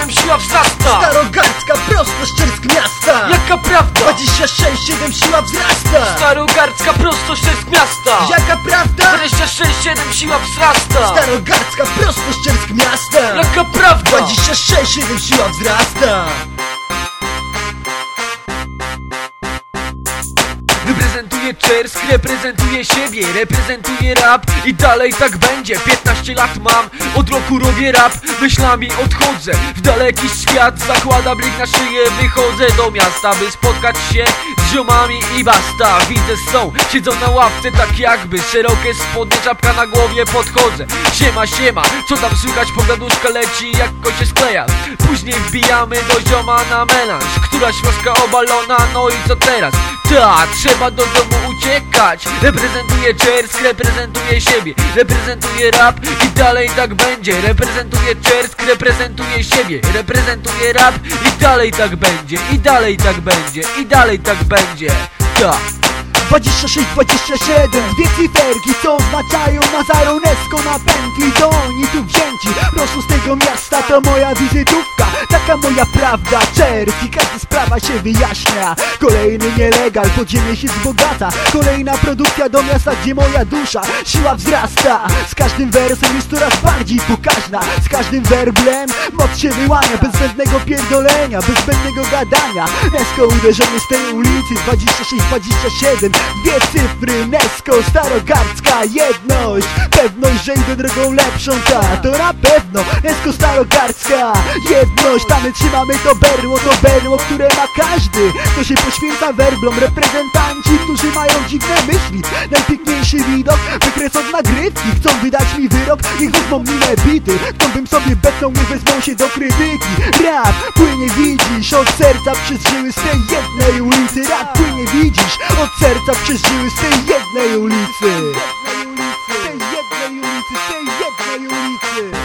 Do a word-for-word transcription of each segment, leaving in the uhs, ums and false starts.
siedem siła wzrasta. Starogardzka prosto z Czersk miasta. Jaka prawda? Dwadzieścia sześć siedem siła wzrasta. Starogardzka prosto z Czersk miasta. Jaka prawda? Dwadzieścia sześć siedem siła wzrasta. Starogardzka prosto z Czersk miasta. Jaka prawda? Dwadzieścia sześć siedem siła wzrasta. Reprezentuję Czersk, reprezentuję siebie, reprezentuję rap i dalej tak będzie. Piętnaście lat mam, od roku robię rap, myślami odchodzę w daleki świat. Zakładam blik na szyję, wychodzę do miasta, by spotkać się z ziomami i basta. Widzę są, siedzą na ławce tak jakby szerokie spodnie, czapka na głowie, podchodzę. Siema, siema, co tam słychać? Pogaduszka leci, jakko się skleja. Później wbijamy do zioma na melanż, któraś łaska obalona, no i co teraz? Ta, trzeba do domu uciekać. Reprezentuję Czersk, reprezentuję siebie, reprezentuję rap i dalej tak będzie. Reprezentuję Czersk, reprezentuję siebie, reprezentuję rap i dalej tak będzie. I dalej tak będzie, i dalej tak będzie. Ta. Dwadzieścia sześć dwadzieścia siedem, dwie cyferki, co oznaczają Mazar UNESCO na pętli. To oni tu wzięci, prosto z tego miasta, to moja wizytówka, taka moja prawda. Czersk i każda sprawa się wyjaśnia. Kolejny nielegal, podziemie się wzbogaca. Kolejna produkcja do miasta, gdzie moja dusza, siła wzrasta. Z każdym wersem jest coraz bardziej pokaźna. Z każdym werblem moc się wyłania. Bez zbędnego pierdolenia, bez zbędnego gadania. Nesko uderzenie z tej ulicy. Dwadzieścia sześć dwadzieścia siedem, dwie cyfry, Nesko, Starogardzka jedność. Pewność, że idę drogą lepszą, ta, to na pewno Nesko, Starogardzka jedność. Tam my trzymamy to berło, to berło, które ma każdy, kto się poświęca werblom. Reprezentanci, którzy mają dziwne myśli. Najpiękniejszy widok, wykres od nagrywki. Chcą wydać mi wyrok, niech wezmą minę bity. Kto bym sobie betnął, nie wezmą się do krytyki. Rap płynie, widzisz, od serca przez żyły z tej jednej ulicy. Rap płynie, widzisz, od serca przez żyły z tej jednej ulicy. Z tej jednej ulicy, z tej jednej ulicy.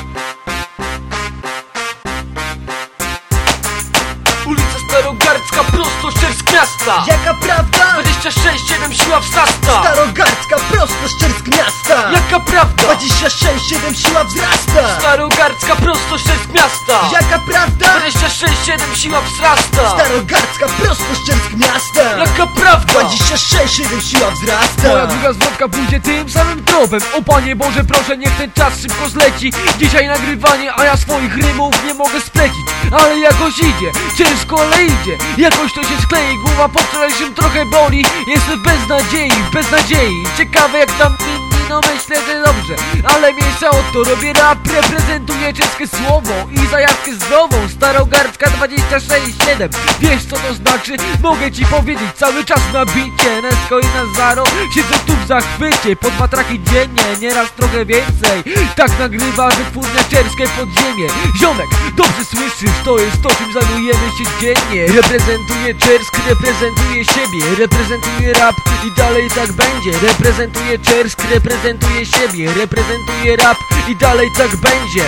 Ulica Starogardzka prosto z Czersk miasta. Jaka prawda? Dwadzieścia sześć siedem siła wzrasta. Starogardzka prosto z Czersk miasta. Jaka prawda? Dwadzieścia sześć siedem siła wzrasta. Starogardzka prosto z Czersk miasta. Jaka prawda? Dwadzieścia sześć siedem siła wzrasta. Starogardzka prosto z Czersk miasta. Jaka prawda? Dwadzieścia sześć siedem siła wzrasta. Moja druga zwrotka pójdzie tym samym tropem. O Panie Boże, proszę, niech ten czas szybko zleci. Dzisiaj nagrywanie, a ja swoich rymów nie mogę splecić. Ale jakoś idzie, ciężko, ale idzie. Jakoś to się sklei, głowa po wczorajszym trochę boli. Jestem bez nadziei, bez nadziei. Ciekawe jak tam inni, no myślę, że dobrze. Ale miejsca o to robię rap, reprezentuję czeskie słowo i zajawkę zdrową. Starogardzka dwadzieścia sześć siedem. Wiesz co to znaczy? Mogę ci powiedzieć, cały czas na bicie. Nesko i Nazaro siedzą tu w zachwycie. Po dwa traki dziennie, nieraz trochę więcej. Tak nagrywa wytwórnia Czerskie Podziemie. Ziomek, dobrze słyszysz, to jest to, czym zajmujemy się dziennie. Reprezentuję Czersk, reprezentuję siebie, reprezentuję rap i dalej tak będzie. Reprezentuję Czersk, reprezentuję siebie, reprezentuję rap i dalej tak będzie.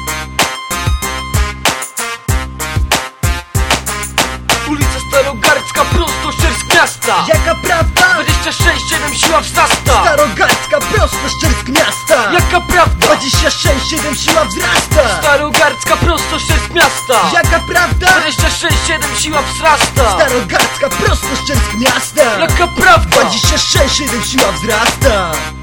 Ulica Starogardzka prosto z Czersk miasta. Jaka prawda? Dwadzieścia sześć siedem siła wzrasta. Starogardzka prosto z Czersk miasta. Jaka prawda? Dwadzieścia sześć siedem siła wzrasta. Starogardzka prosto z Czersk miasta. Jaka prawda? Dwadzieścia sześć siedem siła wzrasta. Starogardzka prosto z Czersk miasta. Jaka prawda? Dwadzieścia sześć siedem siła wzrasta.